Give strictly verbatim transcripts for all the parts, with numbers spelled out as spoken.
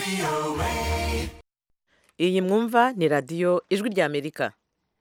iyi mwumva ni radiyo ijwi ry'Amerika.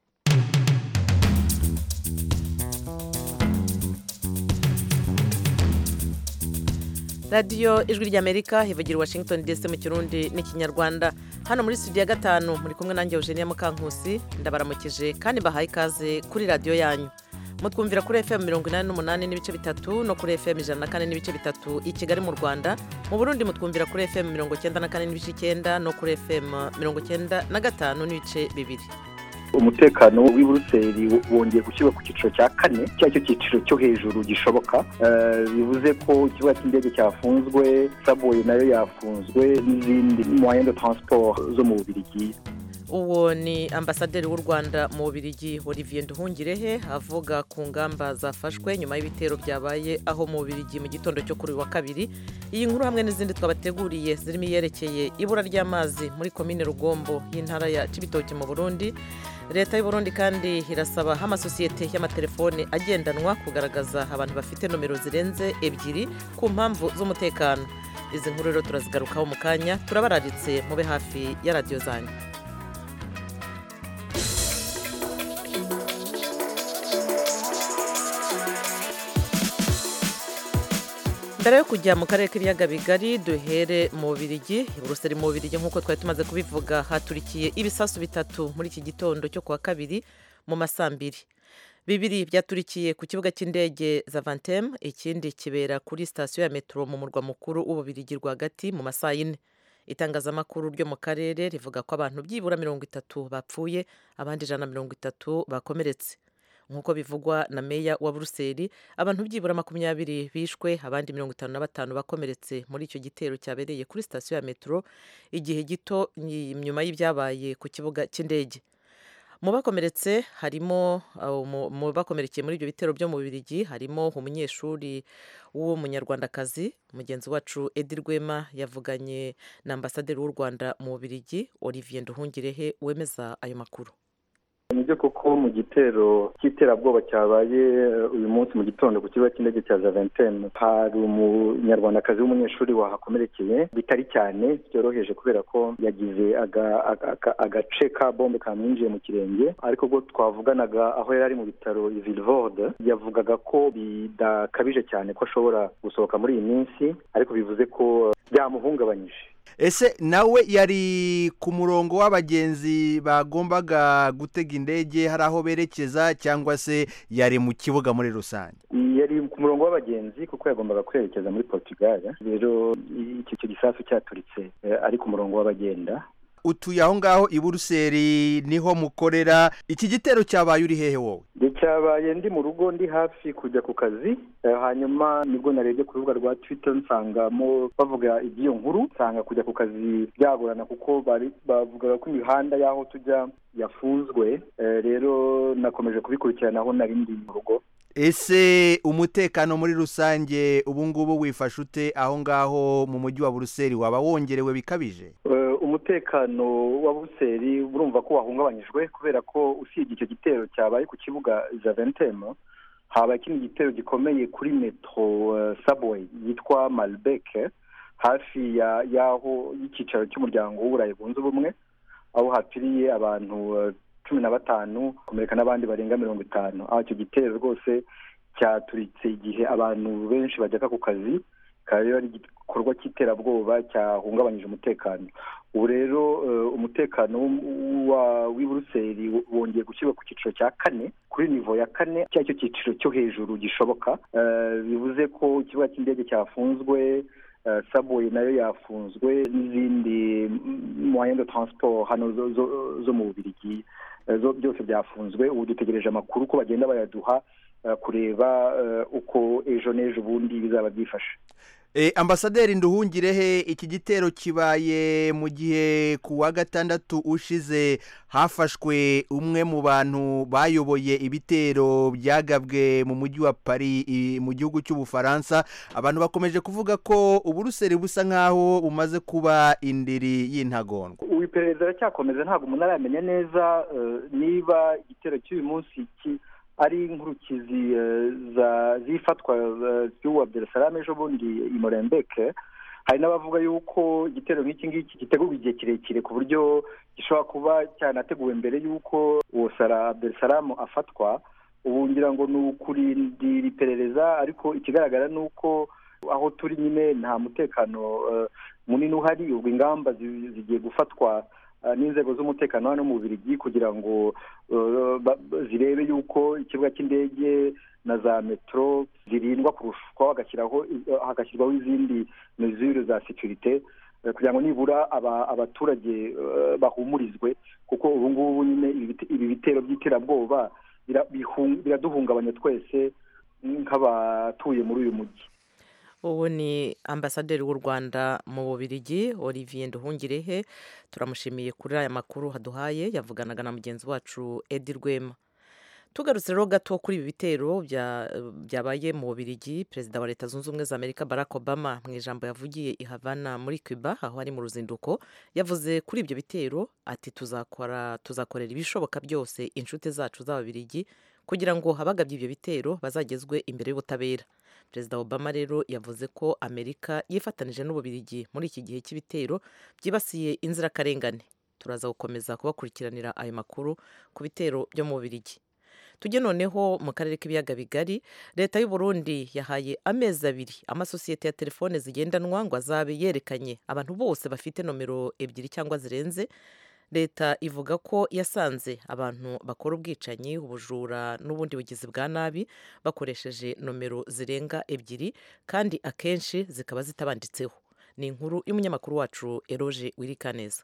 radiyo ijwi ry'Amerika ivugira i Washington D C mu kirundi n'ikinyarwanda. Hano muri studio ya gatanu muri kumwe nanjye Eugenia Mukankusi, ndabaramukije kandi bahaye ikaze kuri radiyo yanyu. Mutwumvira kuri F M mirongo inani n'umunani n'ibice bitatu no kuri F M ijana na kane n'ibice bitatu i Kigali mu Rwanda. Mu Burundi mutwumvira kuri F M mirongo icyenda na kane n'ibice icyenda no kuri F M mirongo icyenda na gatanu n'ibice bibiri. Umutekano w'i Buruseli wongeye gushyirwa ku cyiciro cya kane, cyacyo cyiciro cyo hejuru gishoboka. Bivuze ko ikibuga cy'indege cyafunzwe, subway nayo yafunzwe n'izindi moyens de transport zo mu Bubiligi. Uwo ni ambasaderi w'u Rwanda mu Bubiligi Olivier Nduhungirehe avuga ku ngamba zafashwe nyuma y'ibitero byabaye aho mu Bubiligi mu gitondo cyo kuri wa kabiri. Iyi nkuru hamwe n'izindi twabateguriye zirimo yerekeye ibura ry'amazi muri komine Rugombo y'intara ya Cibitoke mu Burundi. Leta y'u Burundi kandi irasaba amasosiyete y'amatelefone agendanwa kugaragaza abantu bafite nomero zirenze ebyiri ku mpamvu z'umutekano. Izi nkuru rero turazigarukaho mu kanya, turabararitse mube hafi ya radiyo zanyu. Mbere yo kujya mu karere k'ibiyaga bigari duhere mu Bubiligi. Buruseli mu Bubiligi nk'uko twari tumaze kubivuga haturikiye ibisasu bitatu muri iki gitondo cyo kuwa kabiri mu masambiri. Bibiri byaturikiye ku kibuga cy'indege Zaventem, ikindi kibera kuri sitasiyo ya metro mu murwa mukuru w'Ububiligi rwagati mu masaha y'ine. Itangazamakuru ryo mu karere rivuga ko abantu byibura mirongo itatu bapfuye, abandi ijana na mirongo itatu bakomeretse. Nk'uko bivugwa na meya wa Buruseli, abantu byibura makumyabiri bishwe, abandi mirongo itanu na batanu bakomeretse muri icyo gitero cyabereye kuri sitasiyo ya metro igihe gito nyuma y'ibyabaye ku kibuga cy'indege. Mu bakomeretse harimo mu bakomerekeye muri ibyo bitero byo mu Bubiligi harimo umunyeshuri w'umunyarwandakazi. Mugenzi wacu Edi Rwema yavuganye na ambasaderi w'u Rwanda mu Bubiligi Olivier Nduhungirehe wemeza ayo makuru. Nibyo koko mu gitero cy'iterabwoba cyabaye uyu munsi mu gitondo ku kibuga cy'indege cya Zaventem hari umunyarwandakazi w'umunyeshuri wahakomerekeye bitari cyane byoroheje kubera ko yagize agace ka bombe kamwinjiye mu kirenge, ariko ubwo twavuganaga aho yari ari mu bitaro Vilvoorde yavugaga ko bidakabije cyane ko ashobora gusohoka muri iyi minsi, ariko bivuze ko byamuhungabanyije. Ese nawe yari ku murongo w'abagenzi bagombaga gutega indege hari aho berekeza, cyangwa se yari mu kibuga muri rusange? Yari ku murongo w'abagenzi kuko yagombaga kwerekeza muri Portugal. Rero icyo gisasu cyaturitse ari ku murongo w'abagenda. Utuye aho ngaho i Buruseli niho mukorera. Iki gitero cyabaye uri hehe wowe? Cyabaye ndi mu rugo, ndi hafi kujya ku kazi. Hanyuma nibwo narebye ku rubuga rwa Twitter nsangamo bavuga iby'iyo nkuru, nsanga kujya ku kazi byagorana kuko bari bavugaga ko imihanda y'aho tujya yafunzwe. Rero nakomeje kubikurikirana aho nari ndi mu rugo. Ese umutekano muri rusange ubu ngubu wifashe ute aho ngaho mu mujyi wa Buruseli? Waba wongerewe bikabije? Umutekano wa Buruseli urumva ko wahungabanyijwe kubera ko usibye icyo gitero cyabaye ku kibuga Zaventem, haba ikindi gitero gikomeye kuri metro subway yitwa Malbec hafi ya yaho y'icyicaro cy'umuryango w'Uburayi bunze ubumwe, aho hapfiriye abantu cumi na batanu komereka n'abandi barenga mirongo itanu. Aho icyo gitero rwose cyaturitse igihe abantu benshi bajyaga ku kazi, kandi ari igikorwa cy'iterabwoba cyahungabanyije umutekano. Ubu rero umutekano w'i Buruseli wongeye gushyirwa ku cyiciro cya kane, kuri nivo ya kane, cyacyo cyiciro cyo hejuru gishoboka. Bivuze ko ikibuga cy'indege cyafunzwe, subway nayo yafunzwe n'izindi moyens de transport hano zo mu Bubiligi byose byafunzwe. Ubu dutegereje amakuru ko bagenda bayaduha kureba uko ejo n'ejo bundi bizaba byifashe. E, ambasaderi Nduhungirehe, iki gitero kibaye mu gihe ku wa gatandatu ushize hafashwe umwe mu bantu bayoboye ibitero byagabwe mu mujyi wa Paris mu gihugu cy'Ubufaransa. Abantu bakomeje kuvuga ko Uburuseli busa nkaho bumaze kuba indiri y'intagondwa. Iperereza cyakomeza, ntabwo umuntu aramenya neza niba igitero cy'uyu munsi ari inkurukizi zifatwa z'uwa Abdel Salam ejo bundi i Molenbeek, hari n'abavuga yuko igitero nk'iki ngiki gitegurwa igihe kirekire ku buryo gishobora kuba cyanateguwe mbere y'uko uwo Salah Abdeslam afatwa. Ubu ngira ngo ni ukurindira iperereza, ariko ikigaragara ni uko aho turi nyine nta mutekano uh, munini uhari. Ubwo ingamba zigiye gufatwa uh, n'inzego z'umutekano hano mu Bubiligi kugira ngo uh, zirebe yuko ikibuga cy'indege na za metro zirindwa kurushwa, hagashyiraho hagashyirwaho izindi mesures za sécurité uh, kugira ngo nibura aba, abaturage uh, bahumurizwe, kuko ubu ngubu nyine ibi bitero by'iterabwoba biraduhungabanya twese nk'abatuye muri uyu mujyi. ubu ni ambasaderi w'u Rwanda mu Bubiligi Olivier Nduhungirehe, turamushimiye kuri aya makuru haduhaye. Yavuganaga na mugenzi wacu Edi Rwema. Tugarutse rero gato kuri ibi bitero byabaye mu Bubiligi, perezida wa Leta Zunze Ubumwe za Amerika Barack Obama mu ijambo yavugiye i Havana muri Cuba aho ari mu ruzinduko, yavuze kuri ibyo bitero ati tuzakora tuzakorera ibishoboka byose inshuti zacu z'Ababiligi kugira ngo abagabye ibyo bitero bazagezwe imbere y'ubutabera. Perezida Obama rero yavuze ko Amerika yifatanije n'Ububiligi muri iki gihe cy'ibitero byibasiye inzirakarengane. Turaza gukomeza kubakurikiranira ayo makuru ku bitero byo mu Bubiligi. Tujye noneho mu karere k'ibiyaga bigari. Leta y'u Burundi yahaye amezi abiri amasosiyete ya telefone zigendanwa ngo azabe yerekanye abantu bose bafite nomero ebyiri cyangwa zirenze. Leta ivuga ko yasanze abantu bakora ubwicanyi, ubujura n'ubundi bugizi bwa nabi bakoresheje nomero zirenga ebyiri kandi akenshi zikaba zitabanditseho. Ni inkuru y'umunyamakuru wacu Eroge Wirikaneza.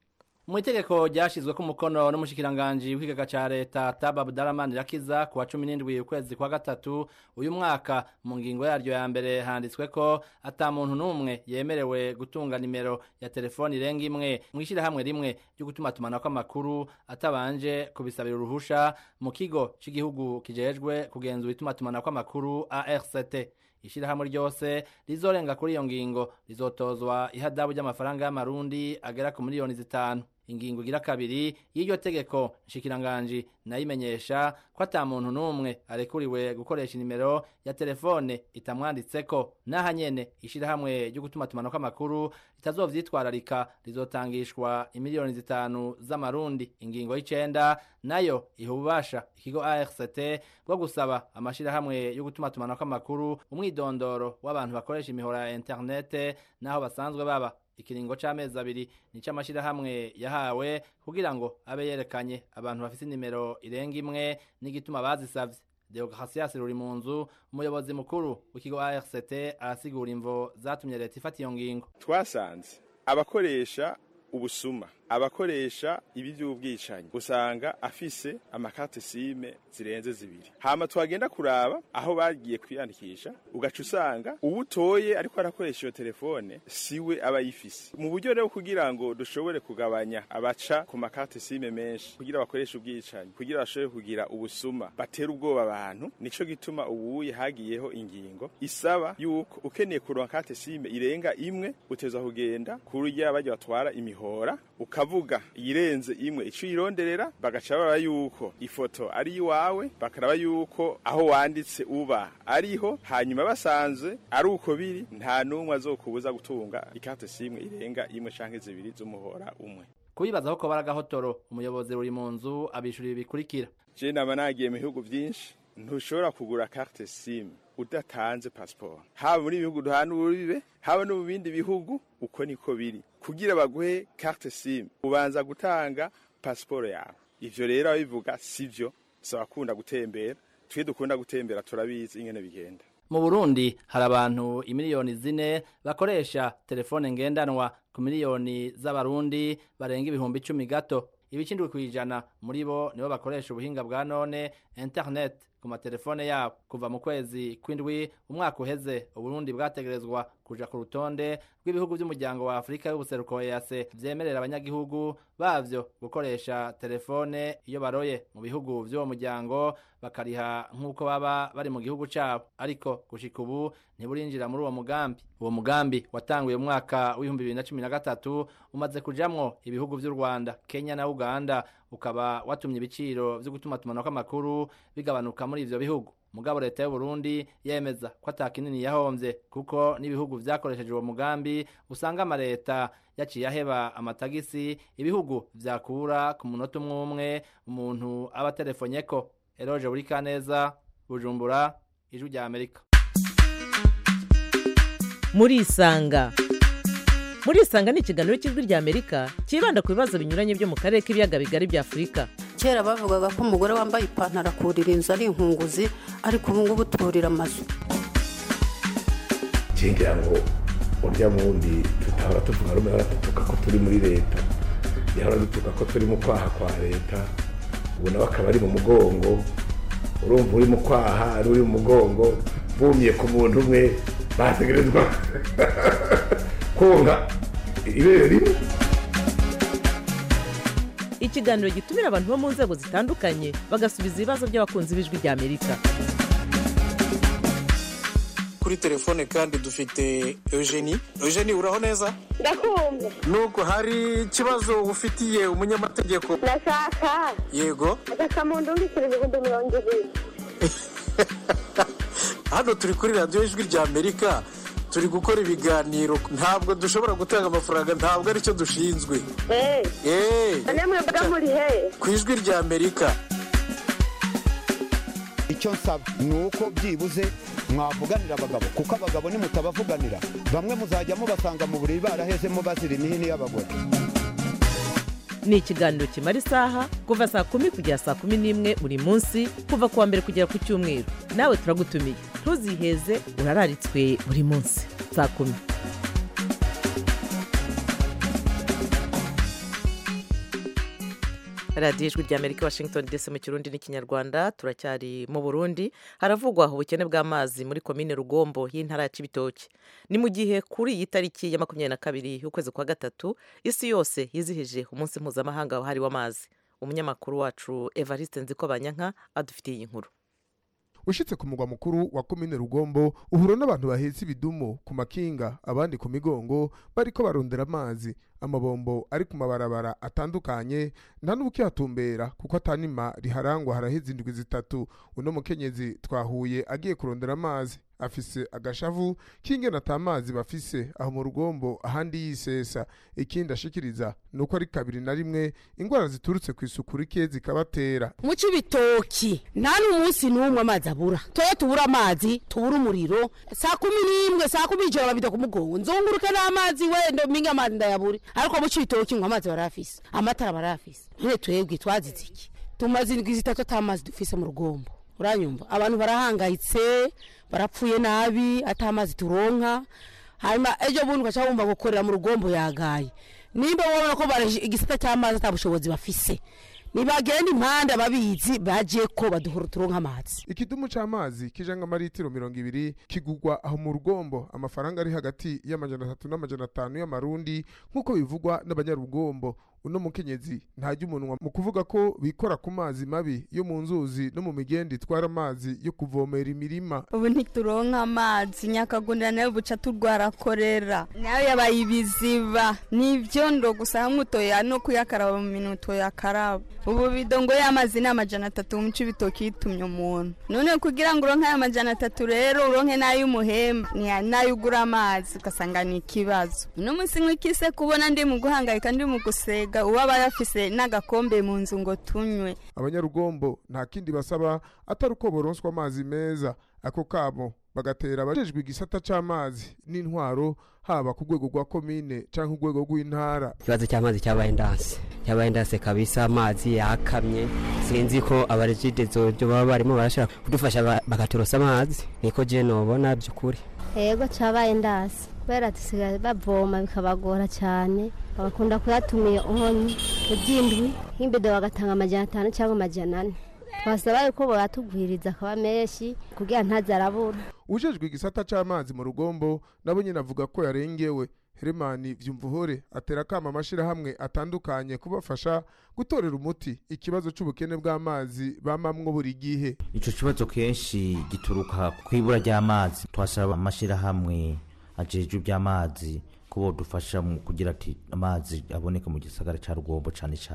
Mu itegeko ryashizwe ku mukono n'umushikiranganje w'ikigaga ca leta Taba Abdurrahman Rakiza ku wa cumi n'indwi ukwezi kwa gatatu uyu mwaka, mu ngingo yaryo ya mbere handitswe ko ata muntu n'umwe yemerewe gutunga nimero ya telefoni irenga imwe mwishira hamwe rimwe ryo gutuma tumana kw'amakuru atabanje kubisabira uruhusha mu kigo cy'igihugu kijejwe kugenzura ituma tumana kw'amakuru A R C T. Ishirahamwe ryose rizorenga kuri iyo ngingo rizotozwa ihadabu ry'amafaranga y'amarundi agera ku miliyoni zitanu. Ingingo igira kabiri y'iryo tegeko nshikiranganje nayimenyesha ko ata muntu n'umwe arekuriwe gukoresha nimero ya telefone itamwanditseko. Naha nyene ishirahamwe ryo gutuma tumana kw'amakuru ritazovyitwararika rizotangishwa imiliyoni zitanu z'amarundi. Ingingo y'icenda nayo ihubasha ikigo A R C T bwo gusaba amashirahamwe yo gutuma tumana kw'amakuru umwidondoro w'abantu bakoresha imihora ya internet naho basanzwe baba. Ikiringo c'amezi abiri nico amashirahamwe yahawe kugira ngo abe yerekanye abantu bafite nimero irenga imwe n'igituma bazisavye. Deogratias Rurimunzu, umuyobozi mukuru w'ikigo A R C T, arasigura imvo zatumye leta ifata iyo ngingo. Twasanze abakoresha ubusuma, abakoresha ibi by'ubwicanyi usanga afise amakarte sime zirenze zibiri. Hama twagenda kuraba aho bagiye kwiyandikisha ugaca usanga ubutoye ariko arakoresha iyo telefone siwe aba yifise. Mu buryo rero kugira ngo dushobore kugabanya abaca ku makarte sime menshi kugira bakoresha ubwicanyi, kugira bashobore kugira ubusuma batera ubwoba abantu, nico gituma ubuye hagiyeho ingingo isaba yuko ukeneye kuronka karte sime irenga imwe uteza kugenda kurya bajya batwara imihora ukavuga irenze imwe ico ironderera, bagaca baba yuko ifoto ari iwawe, bakaraba yuko aho wanditse uba ariho, hanyuma basanze ari uko biri nta numwe azokubuza gutunga ikarte simwe irenga imwe canke zibiri z'umuhora umwe. Kubibazaho ko baragahotoro, umuyobozi ruri mu nzu abishurira bikurikira. Je nama nagiye mu bihugu byinshi, ntushobora kugura carte sim udatanze passport. Haba muri bihugu duhana urubibe, haba no mu bindi bihugu uko niko biri. Kugira baguhe carte sim ubanza gutanga passport yawe. Ivyo rero abivuga sivyo, saba kunda gutembera. Twe dukunda gutembera turabizi ingene bigenda. Mu Burundi hari abantu imiliyoni zine bakoresha telefone ngendanwa ku miliyoni z'abarundi barenga ibihumbi icumi gato. Ibicindwe kwijana muri bo nibo bakoresha ubuhinga bwa none internet ku matelefone yabo. Kuva mu kwezi kw'indwi umwaka uheze Uburundi bwategerezwa kuja ku rutonde rw'ibihugu by'umuryango wa Afrika y'ubuseruko E A C vyemerera abanyagihugu bavyo gukoresha telefone iyo baroye mu bihugu by'uwo muryango bakariha nk'uko baba bari mu gihugu cabo, ariko gushika ubu ntiburinjira muri uwo mugambi. Uwo mugambi watanguye mu mwaka w'ibihumbi bibiri na cumi na gatatu umaze kujamwo ibihugu by'u Rwanda, Kenya na Uganda, ukaba watumye ibiciro byo gutuma tumana kw'amakuru bigabanuka muri ivyo bihugu. mugabo leta y'u Burundi yemeza ko atakinini yahomvye kuko n'ibihugu vyakoresheje uwo mugambi usanga amareta yaciye aheba amatagisi ibihugu vyakura ku munota umwe umwe umuntu aba telefonyeko. Eroje Burikaneza, Bujumbura, Ijwi rya Amerika. Muri Isanga. Muri Isanga ni ikiganiro cy'Ijwi rya Amerika kibanda ku bibazo binyuranye byo mu karere k'ibiyaga bigari bya Afurika. Kera bavugaga ko umugore wambaye ipantaro akurira inzu ari inkunguzi, ariko ubu ngubu turira amazu. Kingira ngo urya mundi tutahora tuvuga rumwe baratuka ko turi muri leta, yahora dutuka ko turi mu kwaha kwa leta, ubu nawe akaba ari mu mugongo, urumva uri mu kwaha ari uri mu mugongo, bumye ku muntu umwe bategerezwa konga ibere rimwe. Ikiganiro gitumira abantu bo mu nzego zitandukanye bagasubiza ibibazo by'abakunzi b'Ijwi rya Amerika. Kuri telefone kandi dufite Eugenie. Eugenie, uraho neza? Ndakumva. Nuko hari ikibazo ufitiye umunyamategeko? Ndashaka. Yego. Akamuntu ndikire ibihumbi mirongo ibiri. Hano turi kuri radio Ijwi rya Amerika, turi gukora ibiganiro, ntabwo dushobora gutanga amafaranga, ntabwo ari cyo dushinzwe. Eh. Eh. Namwe bwa muri he? Ku Ijwi rya Amerika. Icyo nsaba ni uko byibuze mwavuganira abagabo, kuko abagabo ni mutabavuganira bamwe muzajya mubasanga mu buriri barahezemo bazira imihini y'abagore. Ni ikiganiro kimara isaha kuva saa kumi kugera saa kumi n'imwe buri munsi kuva kuwa mbere kugera ku cyumweru. Nawe turagutumiye ntuziheze, urararitswe buri munsi saa kumi. radiyo ijwi rya Amerika Washington D C mu Kirundi n'ikinyarwanda. Turacyari mu Burundi, haravugwa ubukene bw'amazi muri komine Rugombo y'intara ya Cibitoke. Ni mu gihe kuri iyi tariki ya makumyabiri na kabiri y'ukwezi kwa gatatu isi yose yizihije umunsi mpuzamahanga wahariwe amazi. Umunyamakuru wacu Evariste Nzikobanyanka adufitiye iyi nkuru. Ushitse ku mugwa mukuru wa komine Rugombo uhura n'abantu bahetse ibidumo ku makinga, abandi ku migongo bariko barondera amazi. Amabombo ari ku mabarabara atandukanye nta n'ubukihatumbera kuko atanima riharangwa haraheze indwi zitatu. Uno mukenyezi twahuye agiye kurondera amazi afise agashavu k'ingene atamazi bafise aho mu Rugombo ahandi yisesa. Ikindi ashikiriza nuko ari kabiri na rimwe ingwara ziturutse ku isuku rike zikabatera. Mu Cibitoki nta n'umunsi n'umwe amazi abura, toye tubura amazi tubura umuriro. Saa kumi n'imwe saa kumi ijoro babida ku mugongo nzunguruke n'amazi wendo minga amazi ndayaburi, ariko mu Cibitoki ngo amazi barafise, amatara barafise. None twebwe twazize iki? Tumaze indwi zitatu atamazi dufise mu Rugombo. Uranyumva abantu barahangayitse, barapfuye nabi, atamazi turonka. Hanyuma ejo bundi ugaca wumva gukorera mu Rugombo yagaye. Nimba wabona ko baraje igisata cy'amazi atabushobozi bafise, nibagenda impande ababizi baje ko baduhora turonka amazi. Ikidumu c'amazi kijanga maritiro mirongo ibiri kigugwa aho mu Rugombo amafaranga ari hagati y'amajana atatu n'amajana atanu y'amarundi nkuko bivugwa n'abanyarugombo. Uno mukenyezi ntajya umunwa mu kuvuga ko bikora ku mazi mabi yo mu nzuzi no mu migendi twara amazi yo kuvomera imirima. Ubu ntituronka amazi, Nyakagunda nayo buca turwara korera, nayo yabaye ibiziba nivyo ndo gusa mutoya no kuyakaraba mu minuto yakaraba. Ubu bidongo y'amazi n'amajana atatu mu Cibitoki yitumye umuntu. None kugira ngo uronke amajana atatu rero uronke nayo umuhemba ni nayo ugura amazi ugasanga ni ikibazo. Uno munsi nk'ikise kubona ndi mu guhangayika ndi mu gusega uwaba yafise n'agakombe mu nzu ngo tunywe. Abanyarugombo nta kindi basaba atari uko boronswa amazi meza. Ako kabo bagatera abajejwe igisata c'amazi n'intwaro haba ku rwego rwa komine canke urwego rw'intara. Ikibazo cy'amazi cyabaye ndanse cyabaye ndanse kabisa, amazi yakamye. Sinzi ko abarejide zojo baba barimo barashaka kudufasha bakaturosa amazi, niko je nobona by'ukuri. Yego cyabaye ndanse kubera tusigaye bavoma bikabagora cyane, bakunda kuyatumiye uhonye ujindwi nk'imbedo bagatanga amajana atanu cyangwa amajana ane. Twasaba yuko boratugwiriza akaba menshi kugira ntazarabura. Ujejwe igisata c'amazi mu Rugombo nabo nyine avuga ko yarengewe. Heremani Vyumvuhore atera kama amashira hamwe atandukanye kubafasha gutorera umuti ikibazo c'ubukene bw'amazi bamamwo buri gihe. Ico kibazo kenshi gituruka kwibura ry'amazi. Twasaba amashira hamwe ajeje by'amazi kubo dufasha mu kugira ati amazi aboneka mu gisagara ca Rugombo cyane cyane.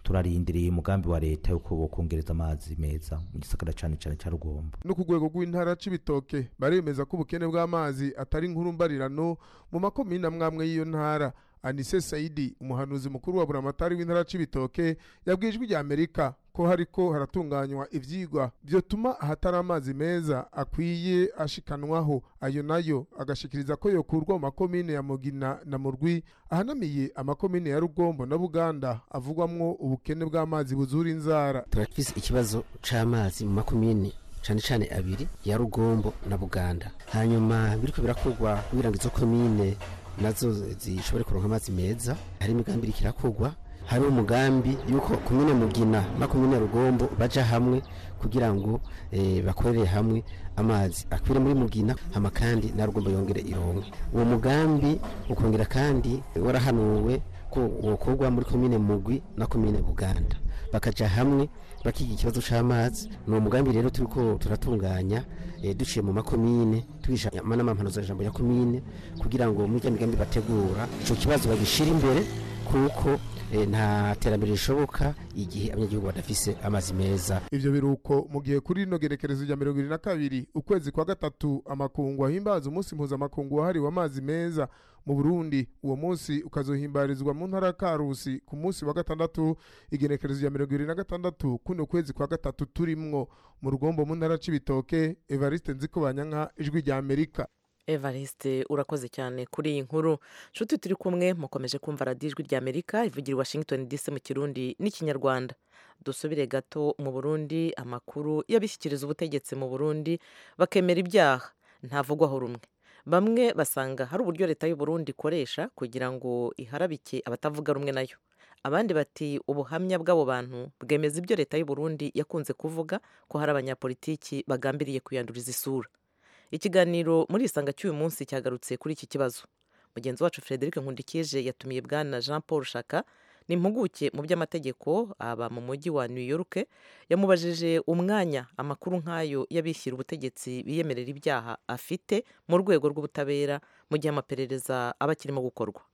turarindiriye umugambi wa leta yuko bokongereza amazi meza mu gisagara cane cane ca Rugombo. No ku rwego rw'intara c'ibitoke baremeza ko ubukene bw'amazi atari inkuru mbarirano mu makomine amwamwe y'iyo ntara. Anise Saidi umuhanuzi mukuru wa buramatari w'intara c'ibitoke yabwijwe rya Amerika ko hariko haratunganywa ivyigwa vyotuma ahatari amazi meza akwiye ashikanwaho, ayo nayo agashikiriza ko yokurwa mu makomine ya Mugina na Murwi ahanamiye amakomine ya Rugombo na Buganda avugwamwo ubukene bw'amazi buzura inzara. Turafise ikibazo c'amazi mu makomine cane cane abiri ya Rugombo na Buganda, hanyuma biriko birakorwa kugira ngo izo komine nazo zishobore kuronka amazi meza. Hari imigambi ikirakogwa, hari umugambi yuko komine Mugina na komine Rugombo baja hamwe kugira ngo eh, bakorere hamwe amazi akwire muri Mugina hama kandi na Rugombo yongere ironke. Uwo mugambi ukongera kandi warahanuwe ko wokorwa muri komine Mugwi na komine Buganda bakaja hamwe bakiga ikibazo c'amazi. Ni umugambi rero turiko turatunganya e, duciye mu makomine tugisha manama mpanuza jambo ya komine kugira ngo muri migambi bategura ico kibazo bagishira imbere kuko e, nta terambere rishoboka igihe abanyagihugu badafise amazi meza. Ivyo biruko mu gihe kuri no gerekerezo rya mirongo ibiri na kabiri ukwezi kwa gatatu amakungu ahimbaza umunsi mpuza makungu wahariwe amazi meza mu Burundi. Uwo munsi ukazohimbarizwa mu ntara Karusi ku munsi wa gatandatu igenekerezo rya mirongo ibiri na gatandatu kuno kwezi kwa gatatu turimwo. Mu Rugombo mu ntara c'ibitoke, Evariste Nzikobanyanka, ijwi rya Amerika. Evariste urakoze cyane kuri iyi nkuru. Nshuti turi kumwe mukomeje kumva radiyo ijwi rya Amerika ivugira i Washington D C mu Kirundi n'Ikinyarwanda. Dusubire gato mu Burundi, amakuru y'abishyikiriza ubutegetsi mu Burundi bakemera ibyaha ntavugwaho rumwe. Bamwe basanga hari uburyo leta y'u Burundi ikoresha kugira ngo iharabike abatavuga rumwe nayo. Abandi bati ubuhamya bw'abo bantu bwemeza ibyo leta y'u Burundi yakunze kuvuga ko hari abanyapolitiki bagambiriye kuyanduriza isura. Ikiganiro muri isanga cy'uyu munsi cyagarutse kuri iki kibazo. Mugenzi wacu Frederic Nkundikije yatumiye bwana Jean Paul Shaka, ni impuguke mu by'amategeko aba mu mujyi wa New York, yamubajije umwanya amakuru nk'ayo y'abishyira ubutegetsi biyemerera ibyaha afite mu rwego rw'ubutabera mu gihe amaperereza aba akirimo gukorwa.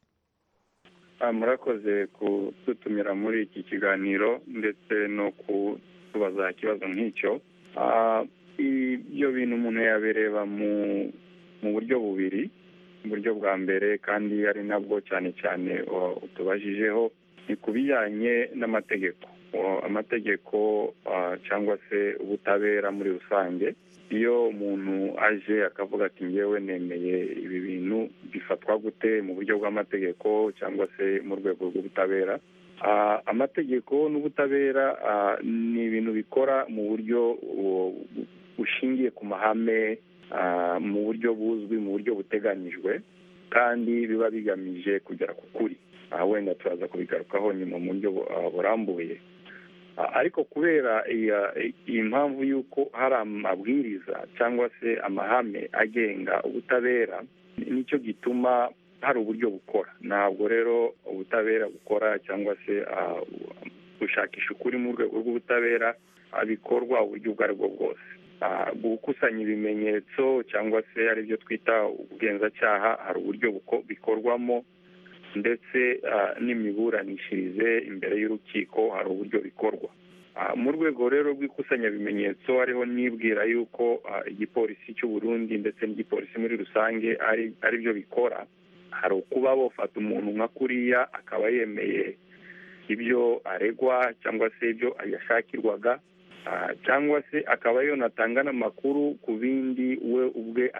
Murakoze kudutumira muri iki kiganiro ndetse no kutubaza ikibazo nk'icyo. Ibyo bintu umuntu yabireba mu buryo bubiri. Uburyo bwa mbere kandi ari nabwo cyane cyane utubajijeho ni ku bijyanye n'amategeko. Amategeko cyangwa se ubutabera muri rusange. Iyo umuntu aje akavuga ati ngewe nemeye ibi bintu bifatwa gute mu buryo bw'amategeko cyangwa se mu rwego rw'ubutabera. Amategeko n'ubutabera ni ibintu bikora mu buryo bushingiye ku mahame, mu buryo buzwi, mu buryo buteganyijwe kandi biba bigamije kugera ku kuri. Wenda turaza kubigarukaho nyuma mu buryo burambuye. Ariko kubera iyi mpamvu y'uko hari amabwiriza cyangwa se amahame agenga ubutabera, nicyo gituma hari uburyo bukora. Ntabwo rero ubutabera bukora cyangwa se gushakisha ukuri mu rwego rw'ubutabera bikorwa uburyo ubwo aribwo bwose. Gukusanya ibimenyetso cyangwa se ari byo twita ubugenzacyaha hari uburyo bikorwamo, ndetse n'imiburanishirize imbere y'urukiko hari uburyo bikorwa. Mu rwego rero rw'ikusanyabimenyetso hariho nibwira yuko igipolisi cy'u Burundi ndetse n'igipolisi muri rusange ari byo bikora. Hari ukuba bafata umuntu nka kuriya akaba yemeye ibyo aregwa cyangwa se ibyo yashakirwaga, cyangwa se akaba yonatanga n'amakuru ku bindi we ubwe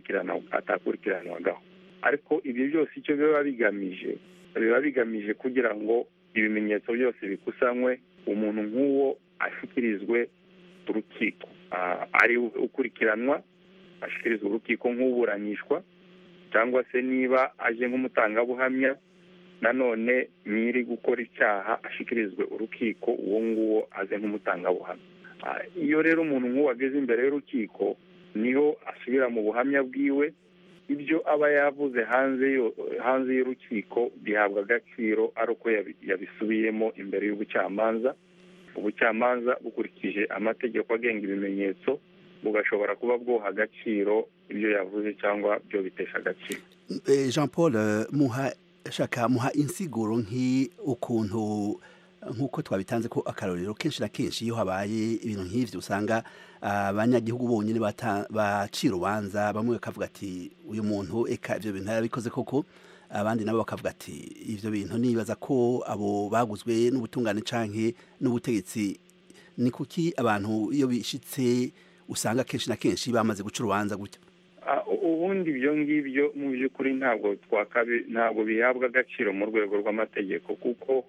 atakurikiranwagaho. Ariko ibyo byose icyo biba bigamije biba bigamije kugira ngo ibimenyetso byose bikusanywe, umuntu nk'uwo ashyikirizwe urukiko, ari ukurikiranwa ashyikirizwa urukiko nk'uburanishwa, cyangwa se niba aje nk'umutangabuhamya nanone nyiri gukora icyaha ashyikirizwe urukiko, uwo nguwo aze nk'umutangabuhamya. Iyo rero umuntu nk'uwo ageze imbere y'urukiko niho asubira mu buhamya bwiwe, ibyo aba yavuze hanze hanze y'urukiko bihabwa agaciro ari uko yabisubiyemo imbere y'ubucamanza. Ubucamanza bukurikije amategeko agenga ibimenyetso bugashobora kuba bwoha agaciro ibyo yavuze cyangwa byo bitesha agaciro. Jean Paul muha shaka muha insiguro nk'i ukuntu nk'uko twabitanze ko akarorero kenshi na kenshi iyo habaye ibintu nk'ivyo usanga abanyagihugu bonyine bacira urubanza bamwe bakavuga ati uyu muntu eka ivyo bintu yarabikoze koko abandi nabo bakavuga ati ivyo bintu nibaza ko abo baguzwe n'ubutungane canke n'ubutegetsi. Ni kuki abantu iyo bishitse usanga kenshi na kenshi bamaze guca urubanza gutya? Ubundi ibyo ngibyo mu by'ukuri ntabwo twakabi ntabwo bihabwa agaciro mu rwego rw'amategeko, kuko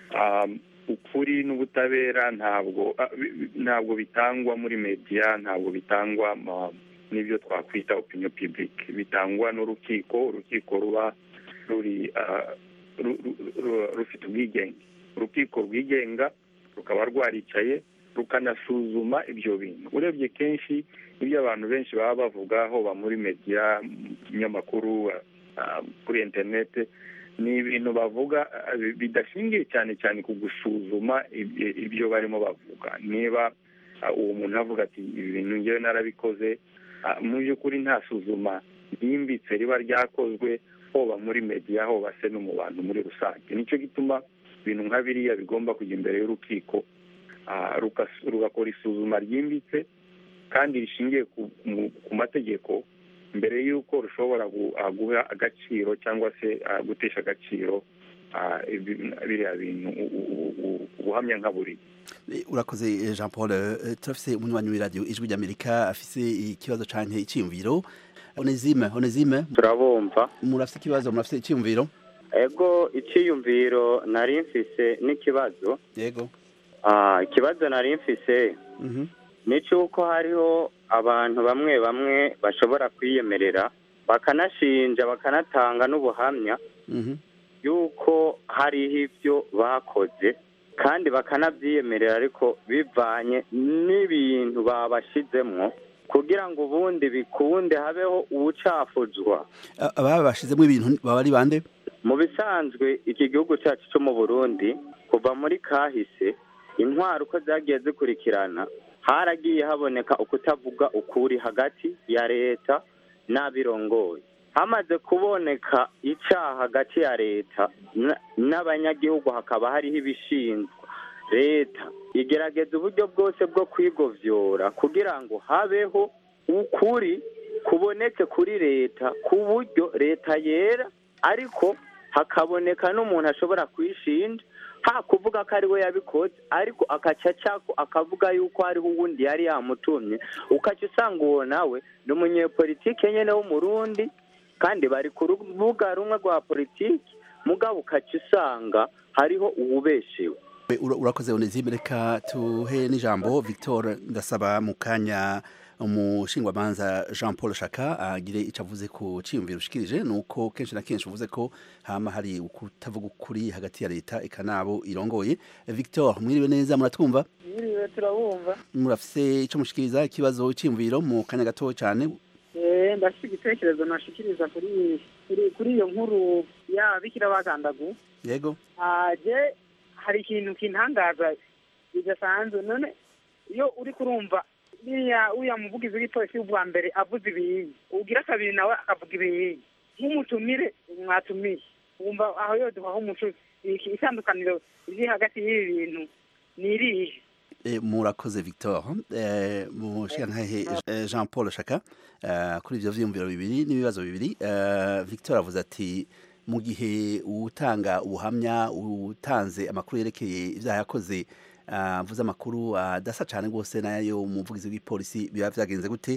ukuri n'ubutabera ntabwo ntabwo bitangwa muri media, ntabwo bitangwa n'ibyo twakwita opinion public, bitangwa n'urukiko. Urukiko ruba ruri rufite ubwigenge, urukiko rwigenga rukaba rwaricaye rukanasuzuma ibyo bintu. Urebye kenshi ibyo abantu benshi baba bavuga aho ba muri media, nyamakuru, kuri internet, ni ibintu bavuga bidashingiye cyane cyane ku gusuzuma ibyo barimo bavuga. Niba uwo muntu avuga ati ibi bintu ngewe narabikoze, mu by'ukuri nta suzuma ryimbitse riba ryakozwe hoba muri media hoba se no mu bantu muri rusange. Nicyo gituma ibintu nka biriya bigomba kujya imbere y'urukiko rugakora isuzuma ryimbitse kandi rishingiye ku mategeko mbere y'uko rushobora guha agaciro cyangwa se gutesha agaciro biriya bintu ubuhamya nka buri. Urakoze Jean Paul. Turafise umunywanyi w'iradiyo Ijwi ry'Amerika afise ikibazo canke iciyumviro. Onezime, Onezime, turabumva. Murafise ikibazo, murafise iciyumviro? Ego, iciyumviro nari mfise n'ikibazo. Yego. Ah, ikibazo nari mfise Mhm. ni cyuko hariho abantu bamwe bamwe bashobora kwiyemerera bakanashinja bakanatanga n'ubuhamya Mhm. yuko hariho ibyo bakoze kandi bakanabyiyemerera ariko bivanye n'ibintu babashizemwo kugira ngo ubundi bikunde habeho ubucafuzwa. Ababa bashizemo ibintu baba ari bande? Mu bisanzwe iki gihugu cyacu cyo mu Burundi kuva muri kahise intwaro uko zagiye zikurikirana haragiye haboneka ukutavuga ukuri hagati ya leta n'abirongoye. Hamaze kuboneka icyaha hagati ya leta n'abanyagihugu hakaba hariho ibishinzwe. Leta igerageza uburyo bwose bwo kwigovyora kugira ngo habeho ukuri kuboneke kuri leta ku buryo leta yera, ariko hakaboneka n'umuntu ashobora kwishinja ha kuvuga ko ari we yabikoze ariko akaca cyako akavuga yuko hariho uwundi yari yamutumye, ukaca usanga uwo nawe ni umunyepolitike nyene w'umurundi kandi bari ku rubuga rumwe rwa politiki mugabo ukaca usanga hariho uwubeshewe. Urakoze Onezime, reka tuhe n'ijambo Victor ndasaba mu kanya umushingwamanza Jean Paul Shaka agire icyo avuze ku ciyumviro ushikirije. Nuko kenshi na kenshi uvuze ko hama hari ukutavuga ukuri hagati ya leta ikanabo irongoye. Victor, mwiriwe neza, muratwumva? Mwiriwe, turabumva. Murafise icyo mushikiriza, ikibazo ciyumviro mu kanya gato cyane? Eh, ndashika igitekerezo nashikiriza kuri kuri kuri iyo nkuru ya bikira bagandagu. Yego. Aje hari ikintu kintangaza bidasanzwe. None iyo uri kurumva niya uya muvugizi w'ipolisi ubwa mbere avuze ibintu ugira kabiri nawe akavuga ibintu nk'umutumire mwatumiye wumva aho yo duhaho umuco itandukaniro iri hagati y'ibi bintu ni irihe? Eh, murakoze Victor. Eh, mushikantahe Jean Paul Shaka kuri ivyo vyiyumviro bibiri n'ibibazo bibiri. Eh, Victor avuze ati mu gihe utanga ubuhamya utanze amakuru yerekeye ivyaha yakoze avuze amakuru adasa cyane rwose nayo umuvugizi w'ipolisi biba vyagenze gute?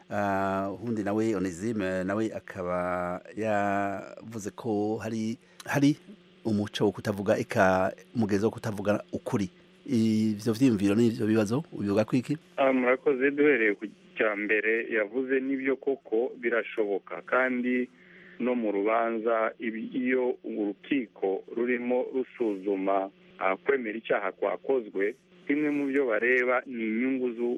Hundi nawe Onezime nawe akaba yavuze ko hari hari umuco wo kutavuga eka mugezo wo kutavuga ukuri. Ivyo vyiyumviro n'ivyo bibazo ubivuga kwiki? Murakoze. Duhereye ku cya mbere yavuze n'ibyo koko birashoboka kandi no mu rubanza iyo urukiko rurimo rusuzuma kwemera icyaha kwakozwe, kimwe mu byo bareba ni inyungu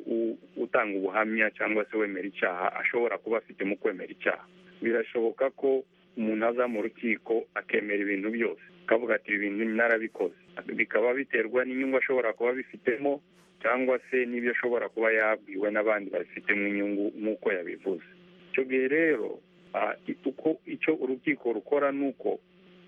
utanga ubuhamya cyangwa se wemera icyaha ashobora kuba afite mu kwemera icyaha. Birashoboka ko umuntu aza mu rukiko akemera ibintu byose akavuga ati ibi bintu narabikoze, bikaba biterwa n'inyungu ashobora kuba bifitemo cyangwa se n'ibyo ashobora kuba yabwiwe n'abandi babifitemo inyungu nk'uko yabivuze. Icyo gihe rero uko icyo urukiko rukora ni uko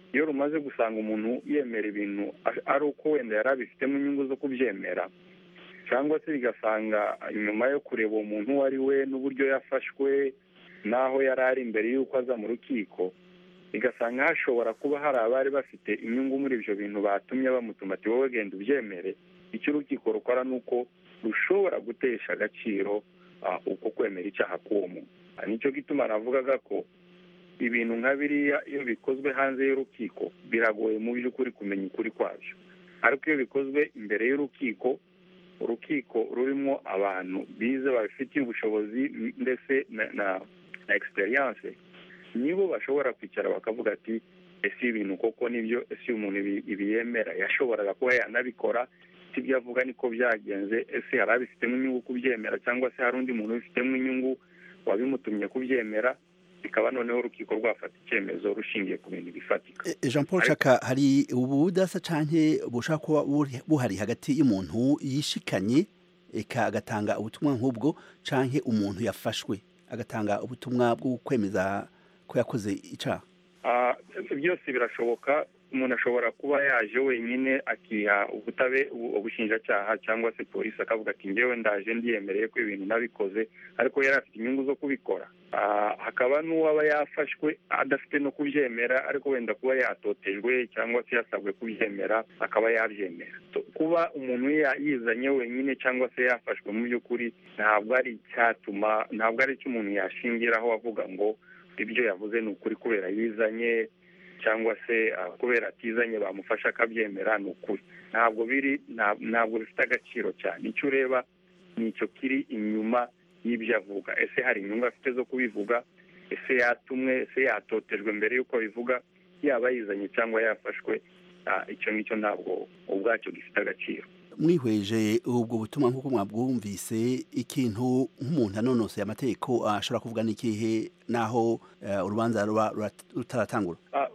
iyo rumaze gusanga umuntu yemera ibintu ari uko wenda yari abifitemo inyungu zo kubyemera, cyangwa se bigasanga nyuma yo kureba uwo muntu uwo ari we n'uburyo yafashwe n'aho yari ari mbere y'uko aza mu rukiko, bigasanga hashobora kuba hari abari bafite inyungu muri ibyo bintu batumye bamutuma ati wowe genda ubyemere, icyo urukiko rukora ni uko rushobora gutesha agaciro uko kwemera icyaha k'uwo muntu. nicyo gituma navugaga ko ibintu nka biriya iyo bikozwe hanze y'urukiko biragoye mu by'ukuri kumenya ukuri kwabyo, ariko iyo bikozwe imbere y'urukiko, urukiko rurimo abantu bize babifitiye ubushobozi ndetse na na na experience, nibo bashobora kwicara bakavuga ati ese ibintu koko nibyo, ese umuntu ibiyemera yashoboraga kuba yanabikora, si ibyo avuga niko byagenze, ese hari abifitemo inyungu kubyemera cyangwa se hari undi muntu ubifitemo inyungu wabimutumye kubyemera, bikaba noneho urukiko rwafata icyemezo rushingiye ku bintu bifatika. Jean Paul Chaka, hari ubudasa canke bushaka kuba buhari hagati y'umuntu yishikanye eka agatanga ubutumwa nk'ubwo canke umuntu yafashwe agatanga ubutumwa bwo kwemeza ko yakoze icaha? Ah, byose birashoboka. Umuntu ashobora kuba yaje wenyine akiha ubutabe ubushinjacyaha cyangwa se polisi akavuga ati ngewe ndaje ndiyemereye ko ibintu nabikoze, ariko yari afite inyungu zo kubikora. Hakaba n'uwaba yafashwe adafite no kubyemera, ariko wenda kuba yatotejwe cyangwa se yasabwe kubyemera akaba yabyemera. Kuba umuntu yizanye wenyine cyangwa se yafashwe mu by'ukuri ntabwo ari icyatuma, ntabwo ari icyo umuntu yashingiraho avuga ngo ibyo yavuze ni ukuri kubera yizanye cyangwa se kubera atizanye bamufasha akabyemera, ni ukuri. Ntabwo biri ntabwo bifite agaciro cyane. Icyo ureba ni icyo kiri inyuma y'ibyo avuga. Ese hari inyungu afite zo kubivuga? Ese yatumwe? Ese yatotejwe mbere y'uko abivuga? Yaba yizanye cyangwa yafashwe, icyo ngicyo ntabwo ubwacyo gifite agaciro. Mwihweje ubwo butumwa nk'uko mwabwumvise, ikintu nk'umuntu anonosoye amategeko ashobora kuvuga n'ikihe naho urubanza ruba rutaratangura?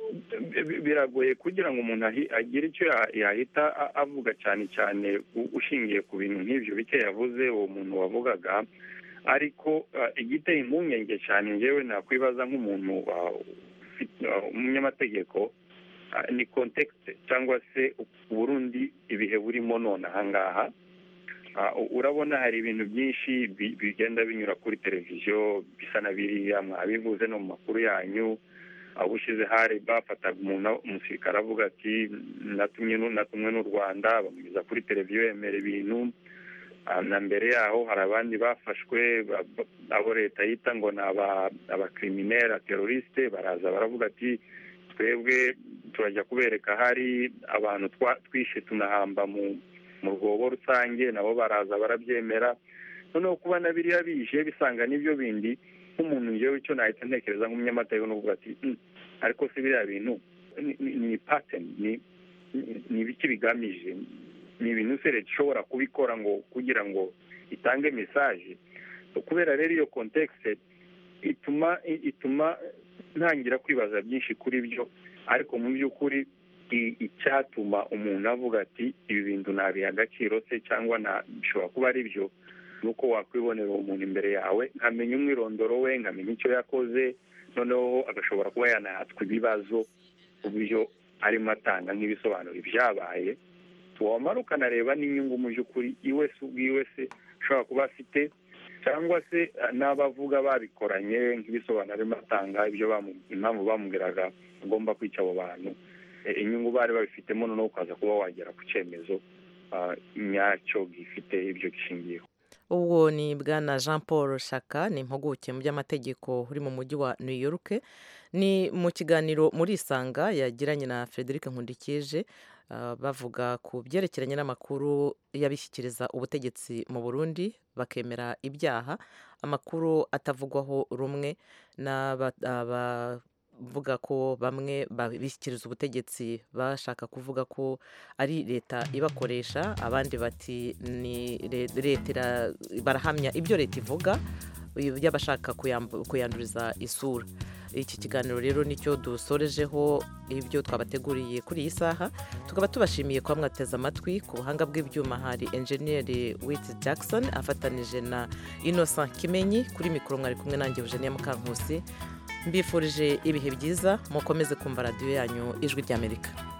Biragoye kugira ngo umuntu agire icyo yahita avuga, cyane cyane ushingiye ku bintu nk'ibyo bike yavuze uwo muntu wavugaga. Ariko igiteye impungenge cyane ngewe nakwibaza nk'umuntu umunyamategeko ni context cyangwa se Burundi ibihe burimo none ahangaha. Urabona hari ibintu byinshi bigenda binyura kuri televiziyo bisa na biriya mwabivuze no mu makuru yanyu. Ubushize hari bafataga umuntu umusirikare avuga ati natumye natumwe n'u Rwanda, bamugeza kuri televiziyo yemera ibintu. Na mbere yaho hari abandi bafashwe abo leta yita ngo ni abakriminere teroriste, baraza baravuga ati twebwe turajya kubereka hari abantu twishe tunahamba mu rwobo rusange, nabo baraza barabyemera. Noneho kuba na biriya bije bisanga n'ibyo bindi, nk'umuntu ngewe icyo nahita ntekereza nk'umunyamategeko n'uvuga ati ariko si biriya bintu ni pattern, ni ibiki bigamije, ni ibintu se leta ishobora kubikora ngo kugira ngo itange message. Kubera rero iyo context ituma ituma ntangira kwibaza byinshi kuri byo, ariko mu by'ukuri icyatuma umuntu avuga ati ibi bintu nabiha agaciro se cyangwa bishobora kuba ari byo, nuko wakwibonera umuntu imbere yawe nkamenya umwirondoro we, nkamenya icyo yakoze, noneho agashobora kuba yanahatswe ibibazo ku byo arimo atanga nk'ibisobanuro byabaye. Wamara ukanareba n'inyungu mu by'ukuri iwe se ubwiwe se ushobora kuba afite, cyangwa se n'abavuga babikoranye nk'ibisobanuro arimo atanga ibyo impamvu bamubwiraga agomba kwica abo bantu, inyungu bari babifitemo, noneho ukaza kuba wagera ku cyemezo nyacyo gifite ibyo gishingiyeho. Ubwo ni bwana Jean Paul Chaka, ni impuguke mu by'amategeko uri mu mujyi wa New York. Ni mu kiganiro muri Isanga yagiranye na Frederic Nkundikije, uh, bavuga ku byerekeranye n'amakuru y'abishyikiriza ubutegetsi mu Burundi bakemera ibyaha, amakuru atavugwaho rumwe n'aba vuga ko bamwe bishyikiriza ubutegetsi bashaka kuvuga ko ari leta ibakoresha, abandi bati ni leta barahamya ibyo leta ivuga by'abashaka kuyanduriza isura. Iki kiganiro rero nicyo dusorejeho ibyo twabateguriye kuri iyi saha, tukaba tubashimiye kuba mwateze amatwi. Ku buhanga bw'ibyuma hari enjeniyeri Witz Jackson afatanije na Innocent Kimenyi, kuri mikoro mwari kumwe nanjye Eugenia Mukankusi. mbifurije ibihe byiza mukomeze kumva radiyo yanyu ijwi ry'Amerika.